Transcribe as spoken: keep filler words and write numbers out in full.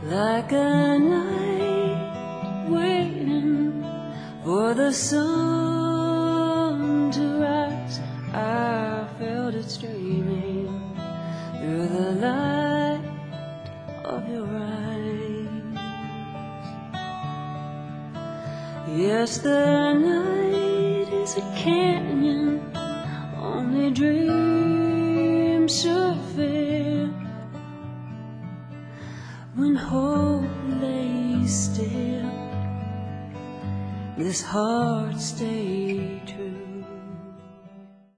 like a night waiting for the sun to rise. I felt it streaming through the light of your eyes. Yes, the night is a canyon, only dreams surface when hope lays still, this heart stay true.